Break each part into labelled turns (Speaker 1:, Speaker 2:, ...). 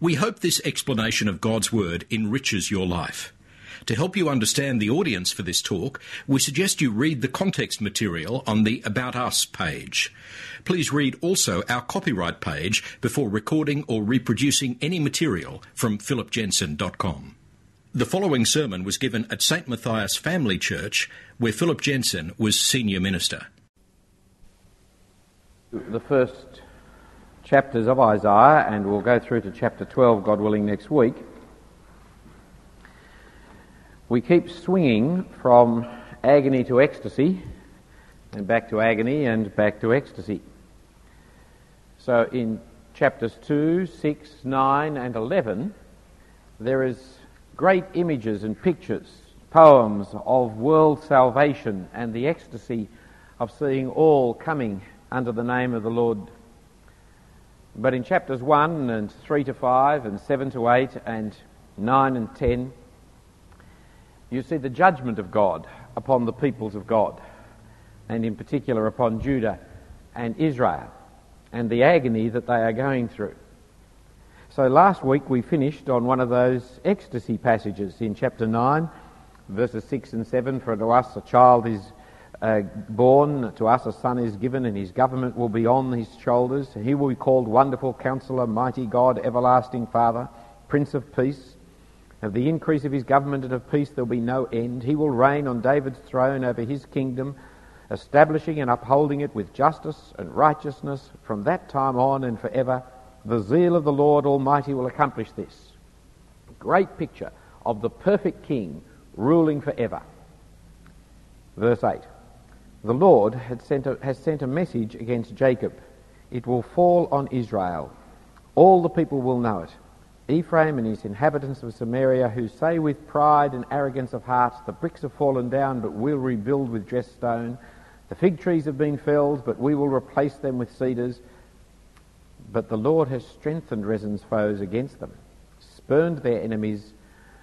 Speaker 1: We hope this explanation of God's Word enriches your life. To help you understand the audience for this talk, we suggest you read the context material on the About Us page. Please read also our copyright page before recording or reproducing any material from philipjensen.com. The following sermon was given at St. Matthias Family Church, where Philip Jensen was senior minister.
Speaker 2: The first chapters of Isaiah, and we'll go through to chapter 12, God willing, next week. We keep swinging from agony to ecstasy, and back to agony, and back to ecstasy. So in chapters 2, 6, 9 and 11, there is great images and pictures, poems of world salvation and the ecstasy of seeing all coming under the name of the Lord. But in chapters 1 and 3 to 5 and 7 to 8 and 9 and 10, you see the judgment of God upon the peoples of God, and in particular upon Judah and Israel, and the agony that they are going through. So last week we finished on one of those ecstasy passages in chapter 9, verses 6 and 7, "For to us a child is born, to us a son is given, and his government will be on his shoulders. He will be called Wonderful Counselor, Mighty God, Everlasting Father, Prince of Peace. Of the increase of his government and of peace there will be no end. He will reign on David's throne over his kingdom, establishing and upholding it with justice and righteousness from that time on and forever. The zeal of the Lord Almighty will accomplish this." Great picture of the perfect King ruling forever. Verse 8. "The Lord has sent a message against Jacob. It will fall on Israel. All the people will know it. Ephraim and his inhabitants of Samaria, who say with pride and arrogance of heart, the bricks have fallen down, but we'll rebuild with dressed stone. The fig trees have been felled, but we will replace them with cedars. But the Lord has strengthened Rezin's foes against them, spurred their enemies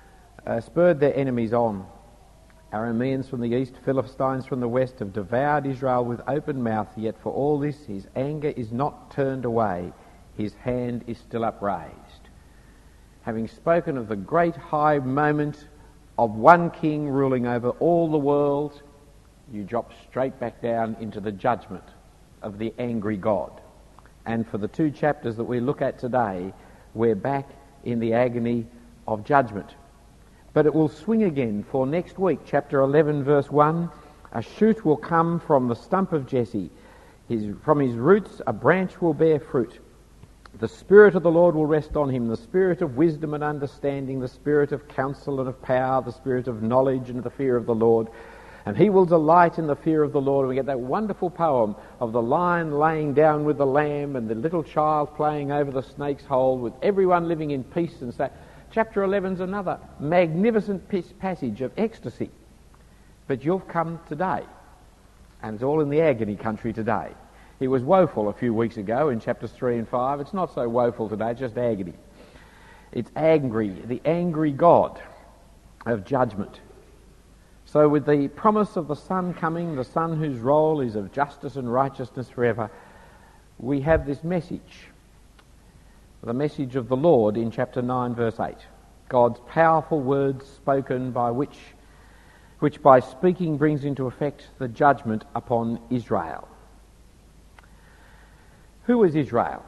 Speaker 2: on. Arameans from the east, Philistines from the west have devoured Israel with open mouth, yet for all this his anger is not turned away, his hand is still upraised." Having spoken of the great high moment of one king ruling over all the world, you drop straight back down into the judgment of the angry God. And for the 2 chapters that we look at today, we're back in the agony of judgment. But it will swing again for next week, chapter 11, verse 1. "A shoot will come from the stump of Jesse. From his roots a branch will bear fruit. The Spirit of the Lord will rest on him, the Spirit of wisdom and understanding, the Spirit of counsel and of power, the Spirit of knowledge and the fear of the Lord. And he will delight in the fear of the Lord." And we get that wonderful poem of the lion laying down with the lamb and the little child playing over the snake's hole, with everyone living in peace and so. Chapter 11 is another magnificent passage of ecstasy. But you've come today, and it's all in the agony country today. It was woeful a few weeks ago in chapters 3 and 5. It's not so woeful today, it's just agony. It's angry, the angry God of judgment. So with the promise of the Son coming, the Son whose role is of justice and righteousness forever, we have this message, the message of the Lord in chapter 9, verse 8. God's powerful words spoken by which by speaking brings into effect the judgment upon Israel. Who is Israel?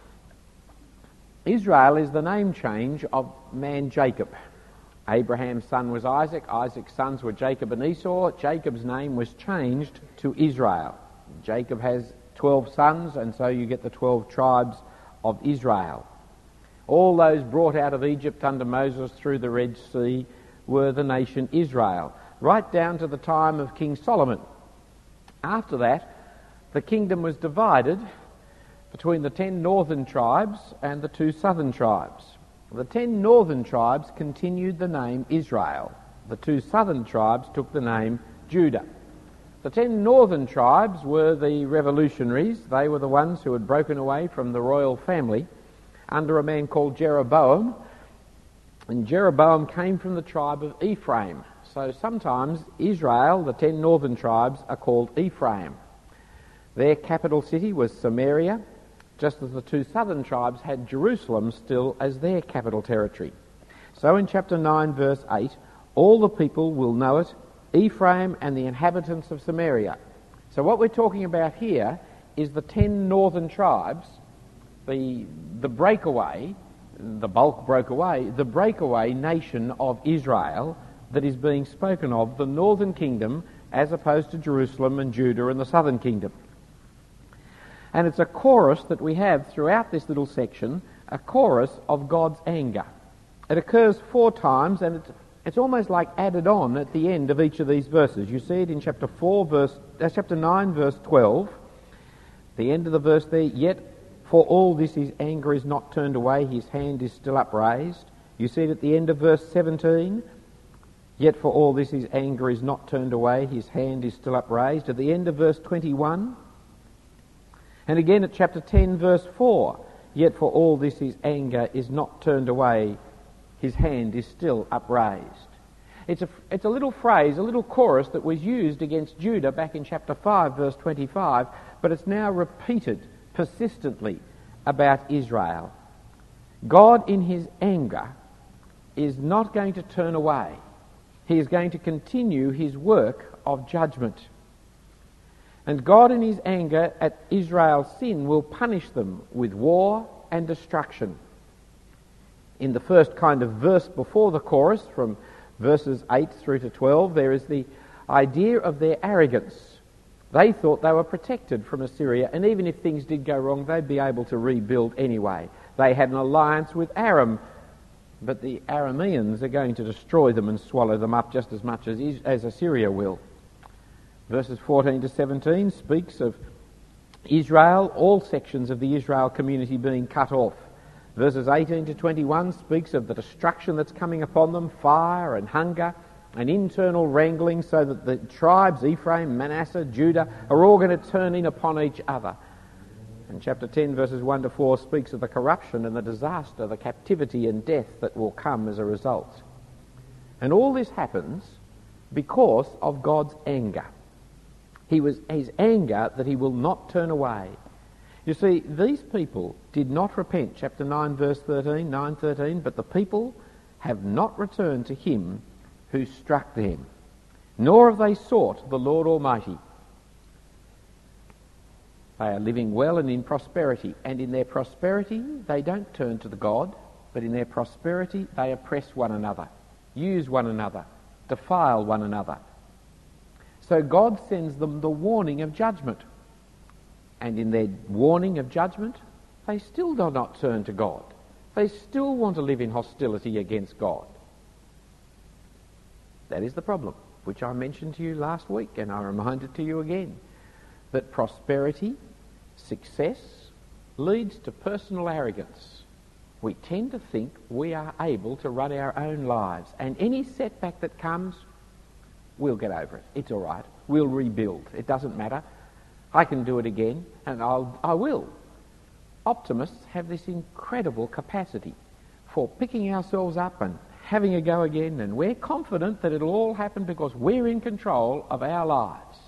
Speaker 2: Israel is the name change of man Jacob. Abraham's son was Isaac, Isaac's sons were Jacob and Esau. Jacob's name was changed to Israel. Jacob has 12 sons, and so you get the 12 tribes of Israel. All those brought out of Egypt under Moses through the Red Sea were the nation Israel, right down to the time of King Solomon. After that, the kingdom was divided between the 10 northern tribes and the 2 southern tribes. The 10 northern tribes continued the name Israel. The 2 southern tribes took the name Judah. The 10 northern tribes were the revolutionaries. They were the ones who had broken away from the royal family under a man called Jeroboam. And Jeroboam came from the tribe of Ephraim. So sometimes Israel, the 10 northern tribes, are called Ephraim. Their capital city was Samaria, just as the two southern tribes had Jerusalem still as their capital territory. So in chapter 9, verse 8, all the people will know it, Ephraim and the inhabitants of Samaria. So what we're talking about here is the 10 northern tribes, the breakaway, the bulk broke away, the breakaway nation of Israel that is being spoken of, the northern kingdom, as opposed to Jerusalem and Judah and the southern kingdom. And it's a chorus that we have throughout this little section, a chorus of God's anger. It occurs 4 times, and it's almost like added on at the end of each of these verses. You see it in chapter 9, verse 12. The end of the verse there, yet for all this his anger is not turned away, his hand is still upraised. You see it at the end of verse 17. Yet for all this his anger is not turned away, his hand is still upraised. At the end of verse 21. And again at chapter 10, verse 4. Yet for all this his anger is not turned away, his hand is still upraised. It's a little phrase, a little chorus that was used against Judah back in chapter 5, verse 25, but it's now repeated persistently about Israel. God in his anger is not going to turn away. He is going to continue his work of judgment. And God in his anger at Israel's sin will punish them with war and destruction. In the first kind of verse before the chorus, from verses 8 through to 12, there is the idea of their arrogance. They thought they were protected from Assyria, and even if things did go wrong, they'd be able to rebuild anyway. They had an alliance with Aram, but the Arameans are going to destroy them and swallow them up just as much as Assyria will. Verses 14 to 17 speaks of Israel, all sections of the Israel community being cut off. Verses 18 to 21 speaks of the destruction that's coming upon them, fire and hunger and internal wrangling, so that the tribes, Ephraim, Manasseh, Judah, are all going to turn in upon each other. And chapter 10, verses 1 to 4 speaks of the corruption and the disaster, the captivity and death that will come as a result. And all this happens because of God's anger. His anger that he will not turn away. You see, these people did not repent, chapter 9, verse 13, 9:13, but the people have not returned to him who struck them, nor have they sought the Lord Almighty. They are living well and in prosperity, and in their prosperity they don't turn to the God, but in their prosperity they oppress one another, use one another, defile one another. So God sends them the warning of judgment. And in their warning of judgment, they still do not turn to God. They still want to live in hostility against God. That is the problem, which I mentioned to you last week, and I reminded to you again, that prosperity, success, leads to personal arrogance. We tend to think we are able to run our own lives, and any setback that comes, we'll get over it. It's all right. We'll rebuild. It doesn't matter. I can do it again, and I will. Optimists have this incredible capacity for picking ourselves up and having a go again, and we're confident that it'll all happen because we're in control of our lives.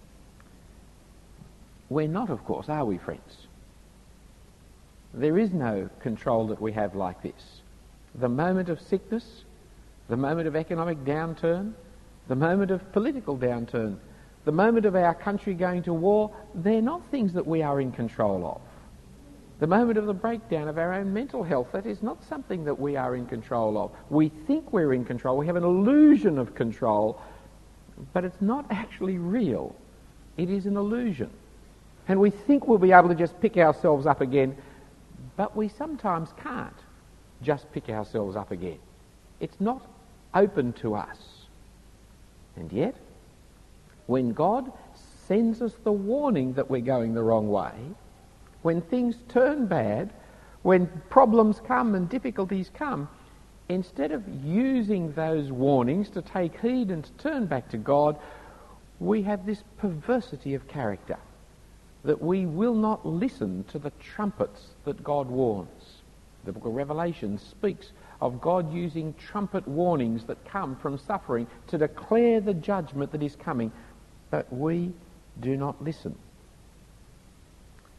Speaker 2: We're not, of course, are we, friends? There is no control that we have like this. The moment of sickness, the moment of economic downturn, the moment of political downturn, the moment of our country going to war, they're not things that we are in control of. The moment of the breakdown of our own mental health, that is not something that we are in control of. We think we're in control. We have an illusion of control, but it's not actually real. It is an illusion. And we think we'll be able to just pick ourselves up again, but we sometimes can't just pick ourselves up again. It's not open to us. And yet, when God sends us the warning that we're going the wrong way, when things turn bad, when problems come and difficulties come, instead of using those warnings to take heed and to turn back to God, we have this perversity of character, that we will not listen to the trumpets that God warns. The book of Revelation speaks of God using trumpet warnings that come from suffering to declare the judgment that is coming, but we do not listen.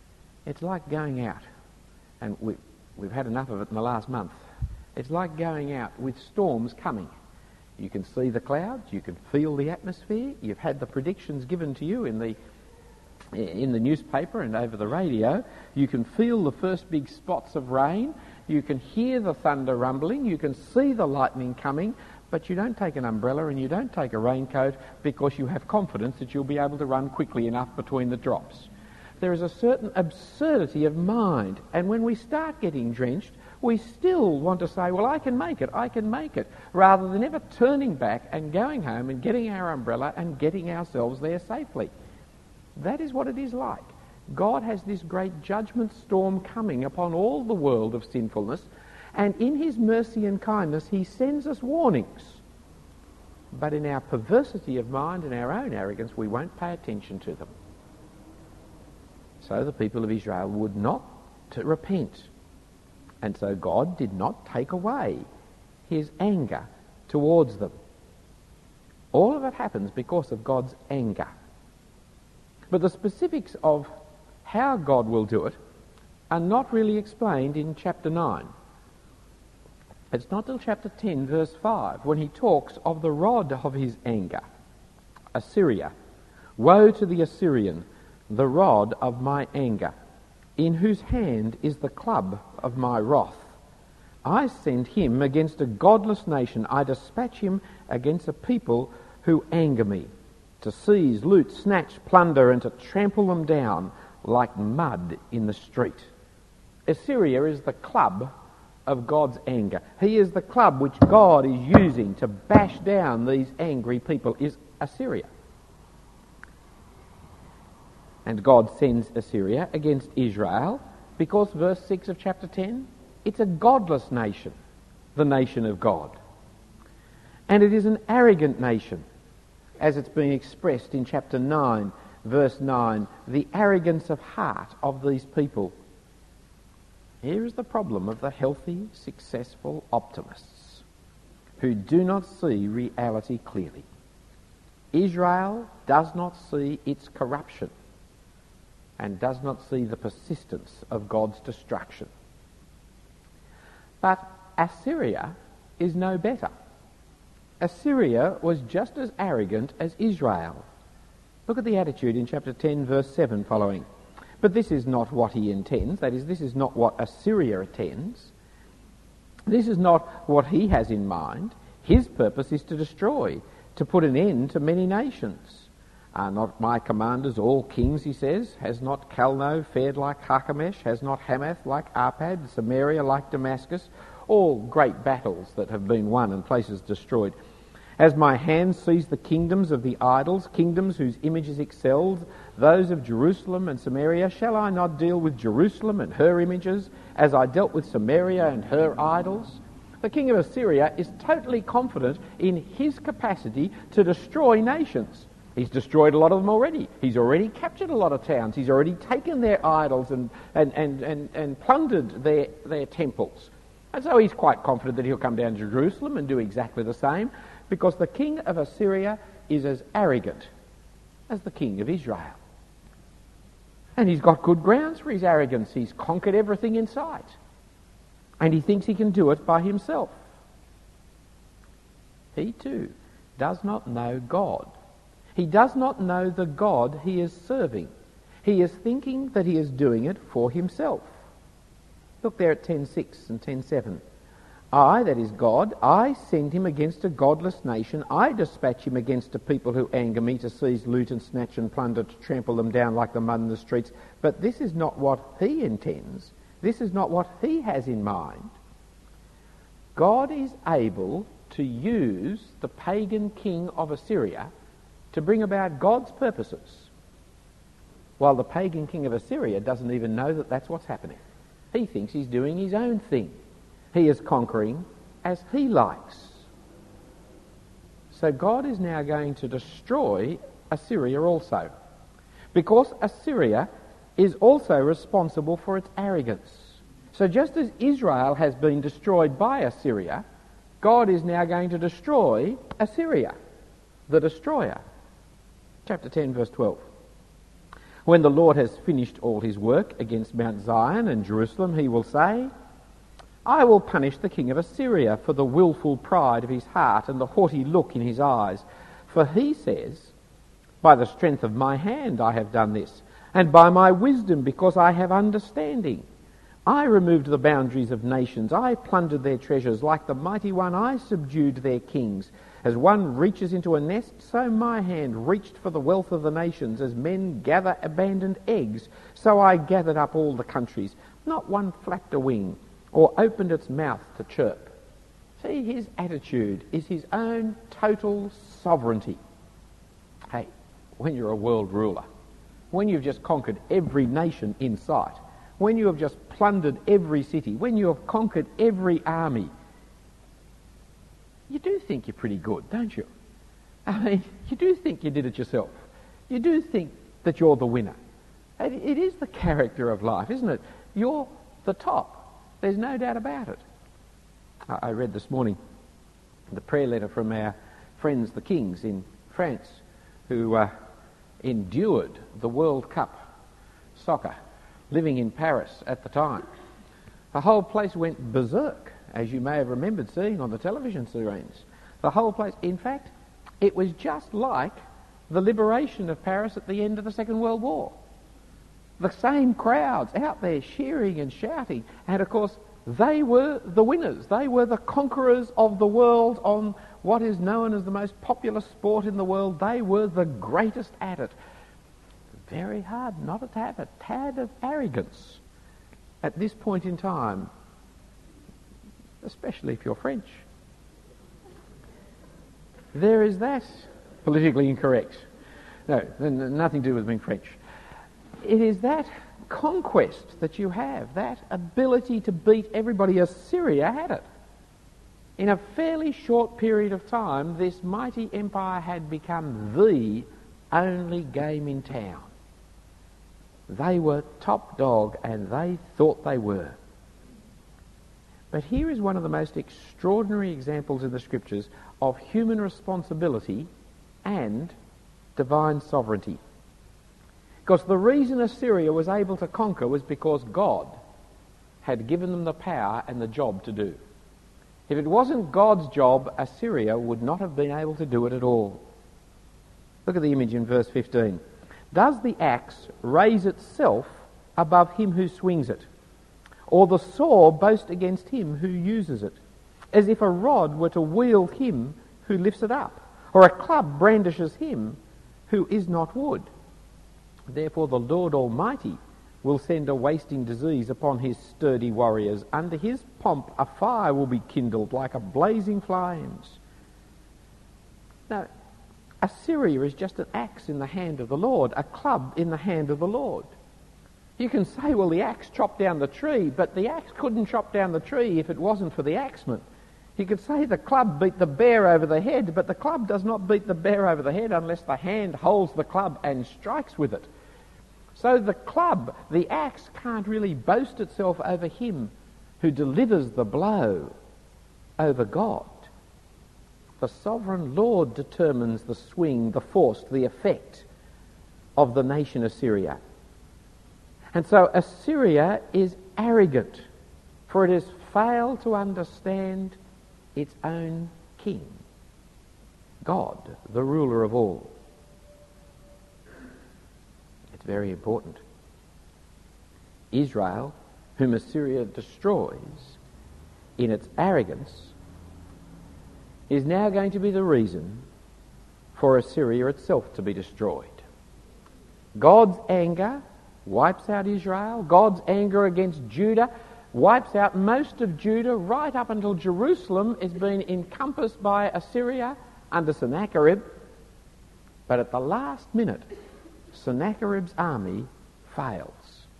Speaker 2: It's like going out, and we've had enough of it in the last month. It's like going out with storms coming. You can see the clouds, you can feel the atmosphere, you've had the predictions given to you in the newspaper and over the radio. You can feel the first big spots of rain, you can hear the thunder rumbling, you can see the lightning coming, but you don't take an umbrella and you don't take a raincoat because you have confidence that you'll be able to run quickly enough between the drops. There is a certain absurdity of mind, and when we start getting drenched, we still want to say, well, I can make it, rather than ever turning back and going home and getting our umbrella and getting ourselves there safely. That is what it is like. God has this great judgment storm coming upon all the world of sinfulness, and in his mercy and kindness he sends us warnings. But in our perversity of mind and our own arrogance, we won't pay attention to them. So the people of Israel would not repent. And so God did not take away his anger towards them. All of it happens because of God's anger. But the specifics of how God will do it are not really explained in chapter 9. It's not till chapter 10, verse 5, when he talks of the rod of his anger. Assyria. Woe to the Assyrian, the rod of my anger, in whose hand is the club of my wrath. I send him against a godless nation. I dispatch him against a people who anger me, to seize, loot, snatch, plunder, and to trample them down like mud in the street. Assyria is the club of God's anger. He is the club which God is using to bash down these angry people, is Assyria. And God sends Assyria against Israel because, verse 6 of chapter 10, it's a godless nation, the nation of God. And it is an arrogant nation, as it's being expressed in chapter 9, verse 9, the arrogance of heart of these people. Here is the problem of the healthy, successful optimists who do not see reality clearly. Israel does not see its corruption and does not see the persistence of God's destruction. But Assyria is no better. Assyria was just as arrogant as Israel. Look at the attitude in chapter 10, verse 7 following. But this is not what he intends. That is, this is not what Assyria intends. This is not what he has in mind. His purpose is to destroy, to put an end to many nations. Are not my commanders all kings, he says? Has not Calno fared like Carchemish? Has not Hamath like Arpad? Samaria like Damascus? All great battles that have been won and places destroyed. Has my hand seized the kingdoms of the idols, kingdoms whose images excelled those of Jerusalem and Samaria? Shall I not deal with Jerusalem and her images as I dealt with Samaria and her idols? The king of Assyria is totally confident in his capacity to destroy nations. He's destroyed a lot of them already. He's already captured a lot of towns. He's already taken their idols and plundered their temples. And so he's quite confident that he'll come down to Jerusalem and do exactly the same, because the king of Assyria is as arrogant as the king of Israel. And he's got good grounds for his arrogance. He's conquered everything in sight. And he thinks he can do it by himself. He too does not know God. He does not know the God he is serving. He is thinking that he is doing it for himself. Look there at 10:6 and 10:7. I, that is God, I send him against a godless nation. I dispatch him against a people who anger me, to seize, loot and snatch and plunder, to trample them down like the mud in the streets. But this is not what he intends. This is not what he has in mind. God is able to use the pagan king of Assyria to bring about God's purposes, while the pagan king of Assyria doesn't even know that that's what's happening. He thinks he's doing his own thing. He is conquering as he likes. So God is now going to destroy Assyria also, because Assyria is also responsible for its arrogance. So just as Israel has been destroyed by Assyria, God is now going to destroy Assyria, the destroyer. Chapter 10, verse 12. When the Lord has finished all his work against Mount Zion and Jerusalem, he will say, I will punish the king of Assyria for the willful pride of his heart and the haughty look in his eyes. For he says, by the strength of my hand I have done this, and by my wisdom because I have understanding. I removed the boundaries of nations. I plundered their treasures. Like the mighty one, I subdued their kings. As one reaches into a nest, so my hand reached for the wealth of the nations. As men gather abandoned eggs, so I gathered up all the countries. Not one flapped a wing or opened its mouth to chirp. See, his attitude is his own total sovereignty. Hey, when you're a world ruler, when you've just conquered every nation in sight, when you have just plundered every city, when you have conquered every army, you do think you're pretty good, don't you? I mean, you do think you did it yourself. You do think that you're the winner. It is the character of life, isn't it? You're the top. There's no doubt about it. I read this morning the prayer letter from our friends the Kings in France, who endured the World Cup soccer, living in Paris at the time. The whole place went berserk, as you may have remembered seeing on the television screens. The whole place, in fact, it was just like the liberation of Paris at the end of the Second World War. The same crowds out there cheering and shouting, and of course they were the winners. They were the conquerors of the world on what is known as the most popular sport in the world. They were the greatest at it. Very hard not to have a tad of arrogance at this point in time, especially if you're French. There is that. Politically incorrect. No, nothing to do with being French. It is that conquest that you have, that ability to beat everybody. Assyria had it. In a fairly short period of time, this mighty empire had become the only game in town. They were top dog, and they thought they were. But here is one of the most extraordinary examples in the Scriptures of human responsibility and divine sovereignty. Because the reason Assyria was able to conquer was because God had given them the power and the job to do. If it wasn't God's job, Assyria would not have been able to do it at all. Look at the image in verse 15. Does the axe raise itself above him who swings it, or the saw boast against him who uses it? As if a rod were to wield him who lifts it up, or a club brandishes him who is not wood. Therefore the Lord Almighty will send a wasting disease upon his sturdy warriors. Under his pomp a fire will be kindled like a blazing flames. Now, Assyria is just an axe in the hand of the Lord, a club in the hand of the Lord. You can say, well, the axe chopped down the tree, but the axe couldn't chop down the tree if it wasn't for the axeman. You could say the club beat the bear over the head, but the club does not beat the bear over the head unless the hand holds the club and strikes with it. So the club, the axe, can't really boast itself over him who delivers the blow over God. The sovereign Lord determines the swing, the force, the effect of the nation Assyria. And so Assyria is arrogant, for it has failed to understand its own king, God, the ruler of all. It's very important. Israel, whom Assyria destroys in its arrogance, is now going to be the reason for Assyria itself to be destroyed. God's anger wipes out Israel. God's anger against Judah wipes out most of Judah right up until Jerusalem is being encompassed by Assyria under Sennacherib. But at the last minute, Sennacherib's army fails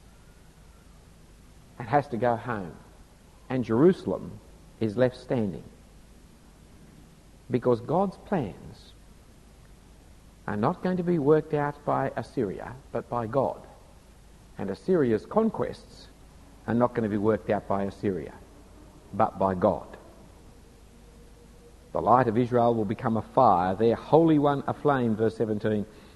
Speaker 2: and has to go home, and Jerusalem is left standing. Because God's plans are not going to be worked out by Assyria, but by God. And Assyria's conquests are not going to be worked out by Assyria, but by God. The light of Israel will become a fire, their Holy One a flame, verse 17.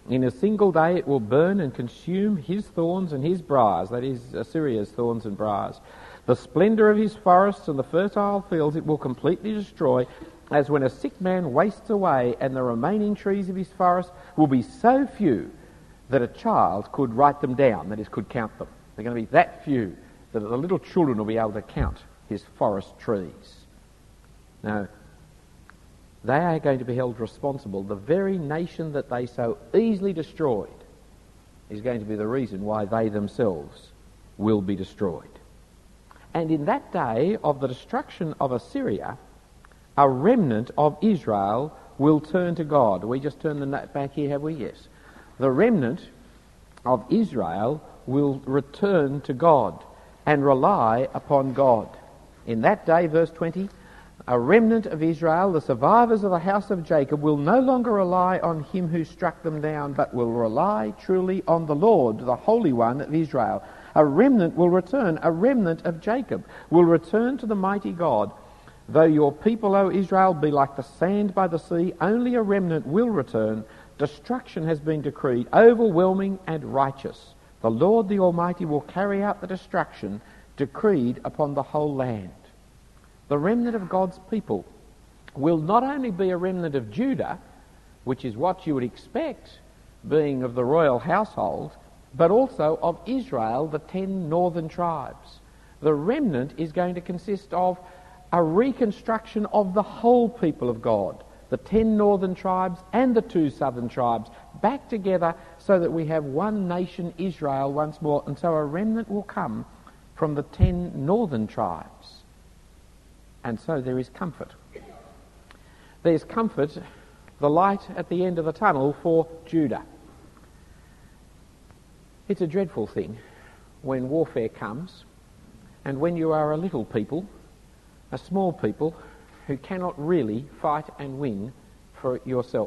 Speaker 2: In a single day it will burn and consume his thorns and his briars, that is, Assyria's thorns and briars. The splendour of his forests and the fertile fields it will completely destroy, as when a sick man wastes away, and the remaining trees of his forest will be so few that a child could write them down, that is, could count them. They're going to be that few that the little children will be able to count his forest trees. Now, they are going to be held responsible. The very nation that they so easily destroyed is going to be the reason why they themselves will be destroyed. And in that day of the destruction of Assyria, a remnant of Israel will turn to God. We just turned the note back here, have we? Yes. The remnant of Israel will return to God and rely upon God. In that day, verse 20, a remnant of Israel, the survivors of the house of Jacob, will no longer rely on him who struck them down, but will rely truly on the Lord, the Holy One of Israel. A remnant will return, a remnant of Jacob will return to the mighty God. Though your people, O Israel, be like the sand by the sea, only a remnant will return. Destruction has been decreed, overwhelming and righteous. The Lord the Almighty will carry out the destruction decreed upon the whole land. The remnant of God's people will not only be a remnant of Judah, which is what you would expect, being of the royal household, but also of Israel, the 10 northern tribes. The remnant is going to consist of a reconstruction of the whole people of God, the 10 northern tribes and the 2 southern tribes, back together so that we have one nation, Israel, once more. And so a remnant will come from the 10 northern tribes. And so there is comfort. There's comfort, the light at the end of the tunnel for Judah. It's a dreadful thing when warfare comes and when you are a little people, a small people, who cannot really fight and win for yourself.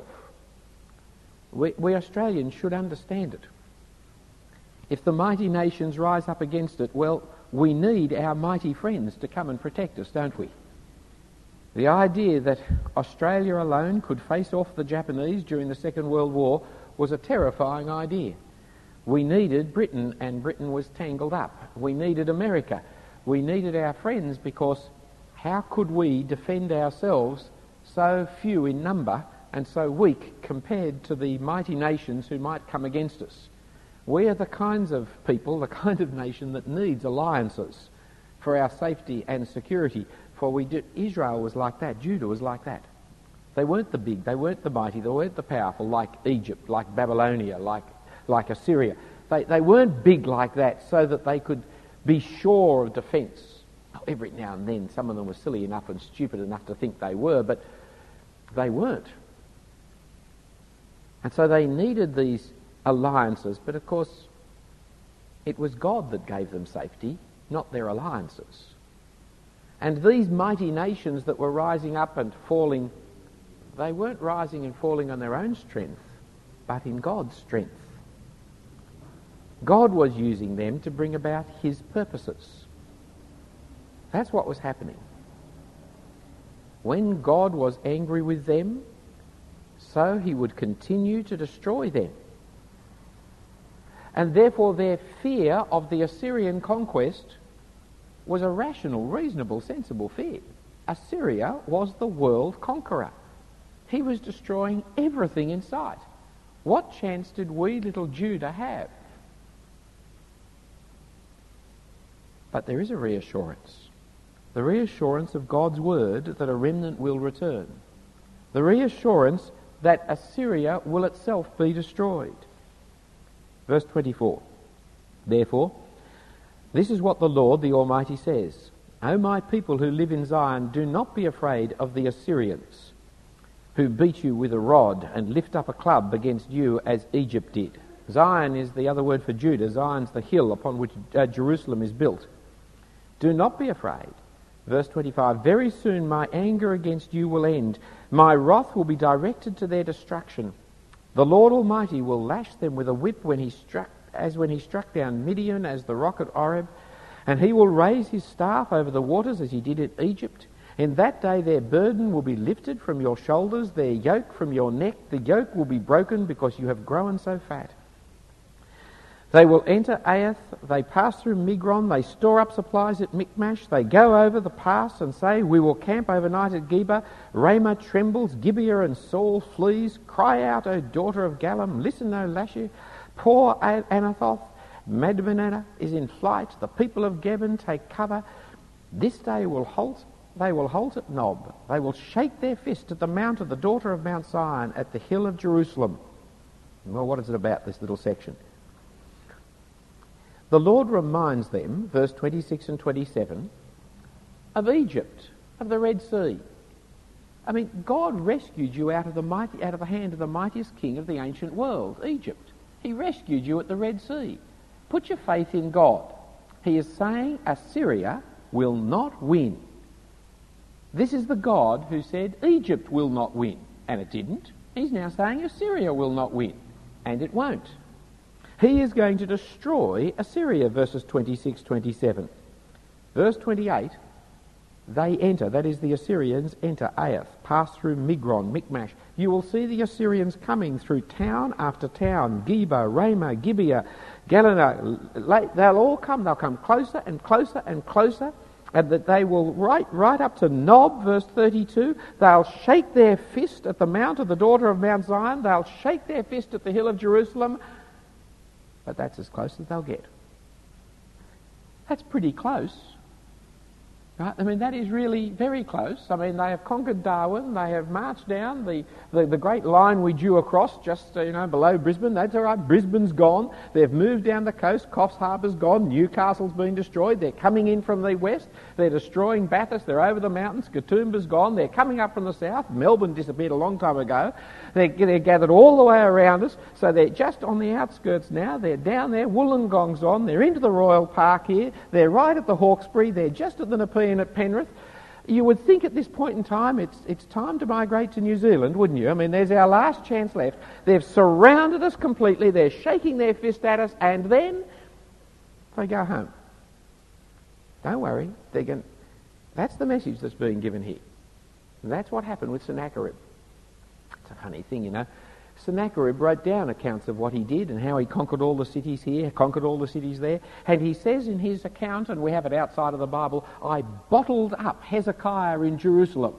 Speaker 2: We Australians should understand it. If the mighty nations rise up against it, well, we need our mighty friends to come and protect us, don't we? The idea that Australia alone could face off the Japanese during the Second World War was a terrifying idea. We needed Britain, and Britain was tangled up. We needed America. We needed our friends, because how could we defend ourselves, so few in number and so weak compared to the mighty nations who might come against us? We are the kinds of people, the kind of nation that needs alliances for our safety and security. For Israel was like that, Judah was like that. They weren't the big, they weren't the mighty, they weren't the powerful like Egypt, like Babylonia, like Assyria. They weren't big like that so that they could be sure of defence. Every now and then some of them were silly enough and stupid enough to think they were, but they weren't. And so they needed these alliances, but of course it was God that gave them safety, not their alliances. And these mighty nations that were rising up and falling, they weren't rising and falling on their own strength, but in God's strength. God was using them to bring about his purposes. That's what was happening. When God was angry with them, so he would continue to destroy them. And therefore their fear of the Assyrian conquest was a rational, reasonable, sensible fear. Assyria was the world conqueror. He was destroying everything in sight. What chance did we little Judah have? But there is a reassurance. The reassurance of God's word that a remnant will return. The reassurance that Assyria will itself be destroyed. Verse 24. Therefore, this is what the Lord, the Almighty, says. O my people who live in Zion, do not be afraid of the Assyrians, who beat you with a rod and lift up a club against you as Egypt did. Zion is the other word for Judah. Zion's the hill upon which Jerusalem is built. Do not be afraid. Verse 25, very soon my anger against you will end. My wrath will be directed to their destruction. The Lord Almighty will lash them with a whip when he struck down Midian as the rock at Oreb, and he will raise his staff over the waters as he did at Egypt, In that day their burden will be lifted from your shoulders, their yoke from your neck. The yoke will be broken because you have grown so fat. They will enter Aiath, they pass through Migron, they store up supplies at Michmash, they go over the pass and say, we will camp overnight at Geba. Ramah trembles, Gibeah and Saul flees. Cry out, O daughter of Gallim, listen, O Lashir. Poor Anathoth, Madmenah is in flight, the people of Gebim take cover. This day they will halt at Nob. They will shake their fist at the mount of the daughter of Mount Zion, at the hill of Jerusalem. Well, what is it about, this little section? The Lord reminds them, verse 26 and 27, of Egypt, of the Red Sea. I mean, God rescued you out of the hand of the mightiest king of the ancient world, Egypt. He rescued you at the Red Sea. Put your faith in God. He is saying Assyria will not win. This is the God who said Egypt will not win, and it didn't. He's now saying Assyria will not win, and it won't. He is going to destroy Assyria, verses 26, 27. Verse 28, they enter, that is the Assyrians enter Aiath, pass through Migron, Michmash. You will see the Assyrians coming through town after town, Geba, Ramah, Gibeah, Galena. They'll all come, they'll come closer and closer and closer, and that they will right up to Nob, verse 32. They'll shake their fist at the mount of the daughter of Mount Zion. They'll shake their fist at the hill of Jerusalem. But that's as close as they'll get. That's pretty close. Right? I mean, that is really very close. I mean, they have conquered Darwin. They have marched down the great line we drew across just, below Brisbane. That's all right. Brisbane's gone. They've moved down the coast. Coffs Harbour's gone. Newcastle's been destroyed. They're coming in from the west. They're destroying Bathurst. They're over the mountains. Katoomba's gone. They're coming up from the south. Melbourne disappeared a long time ago. They're gathered all the way around us. So they're just on the outskirts now. They're down there. Wollongong's on. They're into the Royal Park here. They're right at the Hawkesbury. They're just at the Nepean at Penrith. You would think at this point in time it's time to migrate to New Zealand, wouldn't you? I mean, there's our last chance left. They've surrounded us completely. They're shaking their fist at us, and then they go home. Don't worry. That's the message that's being given here. And that's what happened with Sennacherib. It's a funny thing, Sennacherib wrote down accounts of what he did and how he conquered all the cities here, conquered all the cities there. And he says in his account, and we have it outside of the Bible, I bottled up Hezekiah in Jerusalem.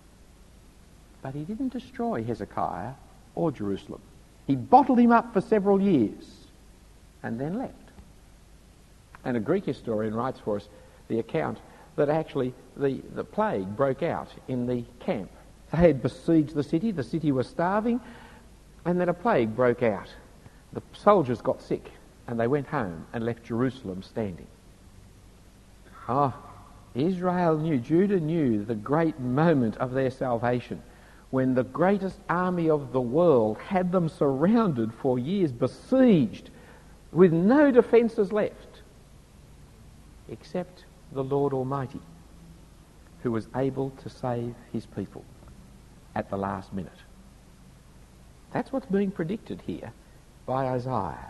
Speaker 2: But he didn't destroy Hezekiah or Jerusalem. He bottled him up for several years and then left. And a Greek historian writes for us the account that actually the plague broke out in the camp. They had besieged the city was starving, and then a plague broke out. The soldiers got sick, and they went home and left Jerusalem standing. Israel knew, Judah knew the great moment of their salvation, when the greatest army of the world had them surrounded for years, besieged, with no defences left, except the Lord Almighty, who was able to save his people at the last minute. That's what's being predicted here by Isaiah.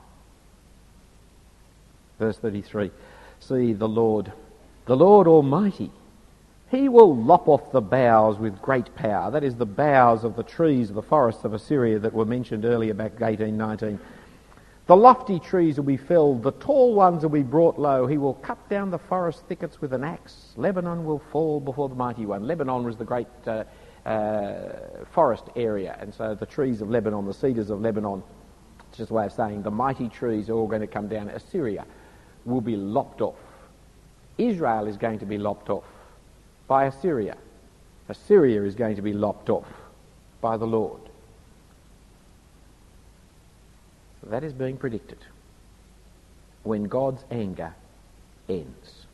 Speaker 2: Verse 33, see the Lord Almighty, he will lop off the boughs with great power. That is the boughs of the trees of the forests of Assyria that were mentioned earlier back 1819. The lofty trees will be felled, the tall ones will be brought low. He will cut down the forest thickets with an axe. Lebanon will fall before the mighty one. Lebanon was the great forest area, and so the trees of Lebanon, the cedars of Lebanon, it's just a way of saying the mighty trees are all going to come down. Assyria will be lopped off. Israel is going to be lopped off by Assyria. Assyria is going to be lopped off by the Lord. So that is being predicted when God's anger ends.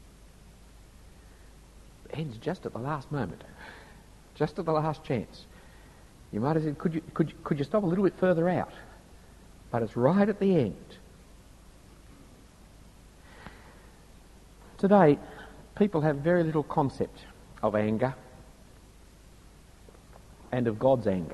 Speaker 2: It ends just at the last moment. Just at the last chance. You might have said, could you stop a little bit further out? But it's right at the end. Today, people have very little concept of anger and of God's anger.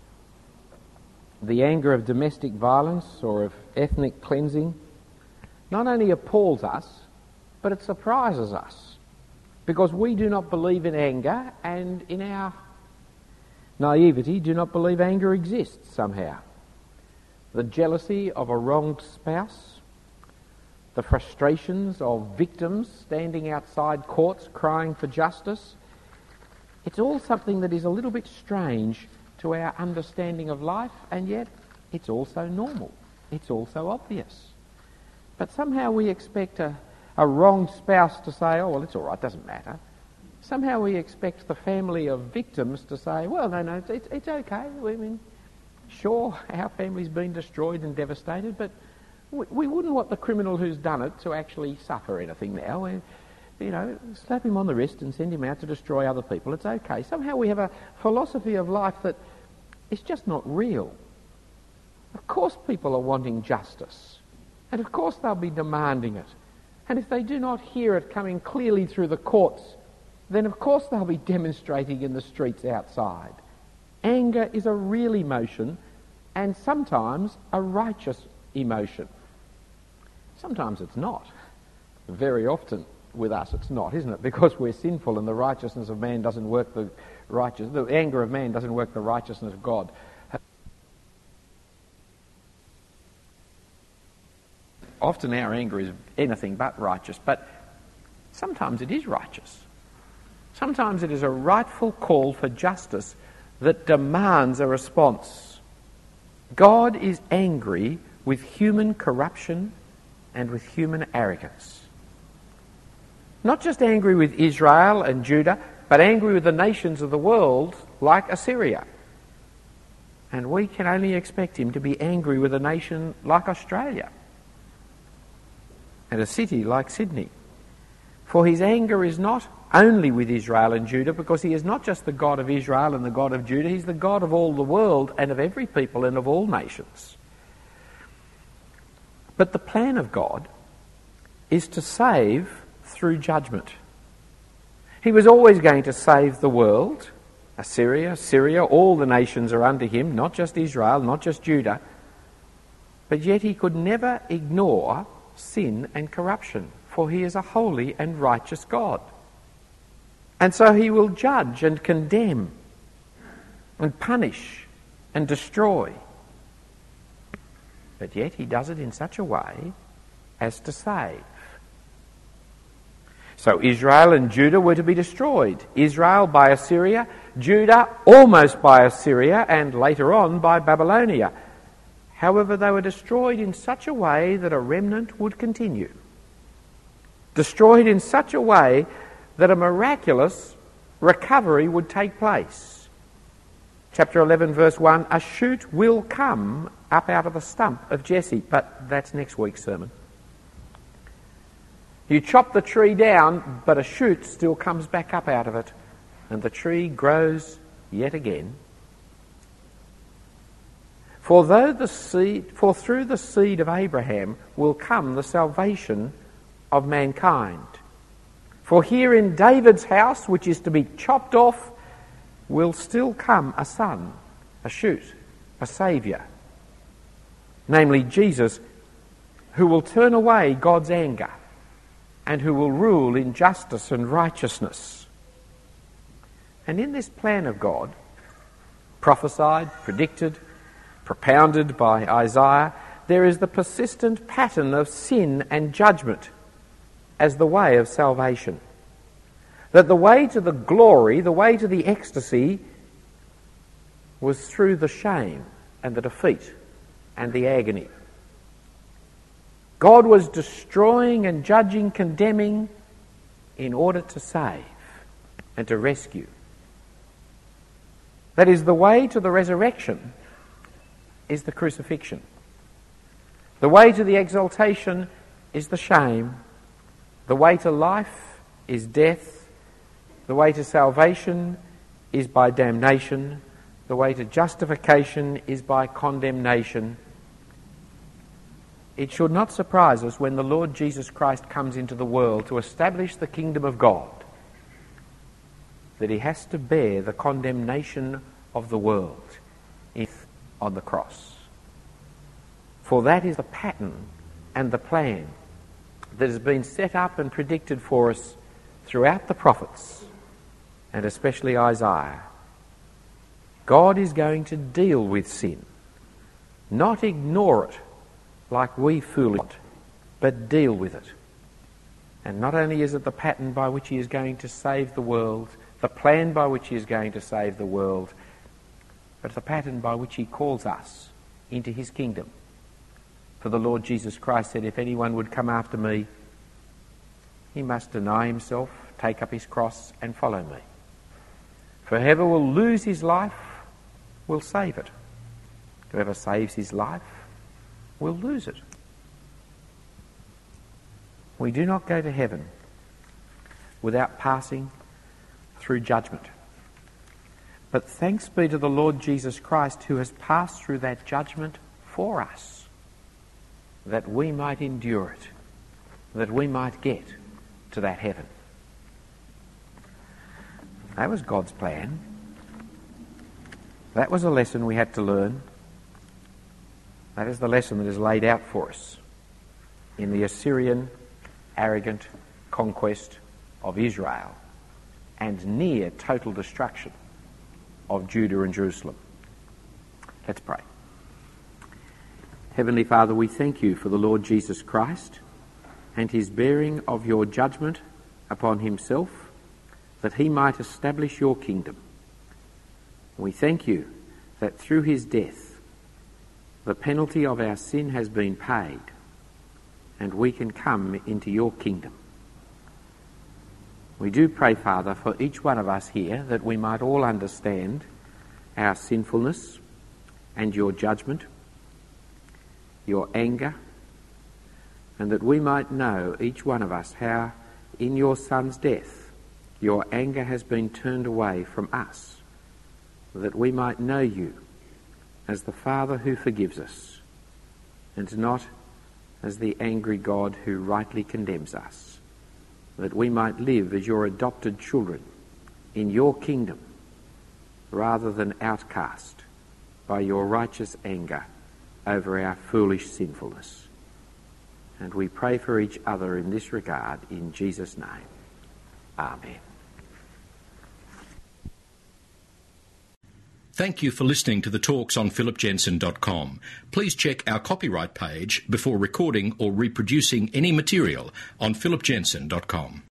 Speaker 2: The anger of domestic violence or of ethnic cleansing not only appalls us, but it surprises us. because we do not believe in anger, and in our naivety do not believe anger exists somehow. The jealousy of a wronged spouse, the frustrations of victims standing outside courts crying for justice, it's all something that is a little bit strange to our understanding of life, and yet it's also normal. It's also obvious. But somehow we expect a wronged spouse to say, oh, well, it's all right, doesn't matter. Somehow we expect the family of victims to say, well, no, it's okay. I mean, sure, our family's been destroyed and devastated, but we wouldn't want the criminal who's done it to actually suffer anything now. Slap him on the wrist and send him out to destroy other people. It's okay. Somehow we have a philosophy of life that is just not real. Of course people are wanting justice, and of course they'll be demanding it. And if they do not hear it coming clearly through the courts, then of course they'll be demonstrating in the streets outside. Anger is a real emotion, and sometimes a righteous emotion. Sometimes it's not. Very often with us it's not, isn't it? Because we're sinful and the righteousness of man doesn't work the anger of man doesn't work the righteousness of God. Often our anger is anything but righteous, but sometimes it is righteous. Sometimes it is a rightful call for justice that demands a response. God is angry with human corruption and with human arrogance. Not just angry with Israel and Judah, but angry with the nations of the world like Assyria. And we can only expect him to be angry with a nation like Australia and a city like Sydney. For his anger is not only with Israel and Judah, because he is not just the God of Israel and the God of Judah, he's the God of all the world and of every people and of all nations. But the plan of God is to save through judgment. He was always going to save the world. Assyria, Syria, all the nations are under him, not just Israel, not just Judah. But yet he could never ignore sin and corruption, for he is a holy and righteous God. And so he will judge and condemn and punish and destroy. But yet he does it in such a way as to save. So Israel and Judah were to be destroyed. Israel by Assyria, Judah almost by Assyria, and later on by Babylonia. However, they were destroyed in such a way that a remnant would continue. Destroyed in such a way that a miraculous recovery would take place. Chapter 11, verse 1, a shoot will come up out of the stump of Jesse, but that's next week's sermon. You chop the tree down, but a shoot still comes back up out of it, and the tree grows yet again. For through the seed of Abraham will come the salvation of mankind. For here in David's house, which is to be chopped off, will still come a son, a shoot, a saviour, namely Jesus, who will turn away God's anger and who will rule in justice and righteousness. And in this plan of God, prophesied, predicted, propounded by Isaiah, there is the persistent pattern of sin and judgment as the way of salvation. That the way to the glory, the way to the ecstasy, was through the shame and the defeat and the agony. God was destroying and judging, condemning in order to save and to rescue. That is, the way to the resurrection is the crucifixion. The way to the exaltation is the shame. The way to life is death. The way to salvation is by damnation. The way to justification is by condemnation. It should not surprise us when the Lord Jesus Christ comes into the world to establish the kingdom of God that he has to bear the condemnation of the world on the cross. For that is the pattern and the plan that has been set up and predicted for us throughout the prophets, and especially Isaiah, God is going to deal with sin, not ignore it like we fool it, but deal with it. And not only is it the pattern by which he is going to save the world, the plan by which he is going to save the world, but the pattern by which he calls us into his kingdom. For the Lord Jesus Christ said, if anyone would come after me, he must deny himself, take up his cross, and follow me. For whoever will lose his life will save it. Whoever saves his life will lose it. We do not go to heaven without passing through judgment. But thanks be to the Lord Jesus Christ, who has passed through that judgment for us, that we might endure it, that we might get to that heaven. That was God's plan. That was a lesson we had to learn. That is the lesson that is laid out for us in the Assyrian arrogant conquest of Israel and near total destruction of Judah and Jerusalem. Let's pray. Heavenly Father, we thank you for the Lord Jesus Christ and his bearing of your judgment upon himself, that he might establish your kingdom. We thank you that through his death, the penalty of our sin has been paid, and we can come into your kingdom. We do pray, Father, for each one of us here, that we might all understand our sinfulness and your judgment, your anger, and that we might know, each one of us, how in your Son's death your anger has been turned away from us, that we might know you as the Father who forgives us, and not as the angry God who rightly condemns us, that we might live as your adopted children in your kingdom, rather than outcast by your righteous anger over our foolish sinfulness. And we pray for each other in this regard, in Jesus' name. Amen.
Speaker 1: Thank you for listening to the talks on philipjensen.com. Please check our copyright page before recording or reproducing any material on philipjensen.com.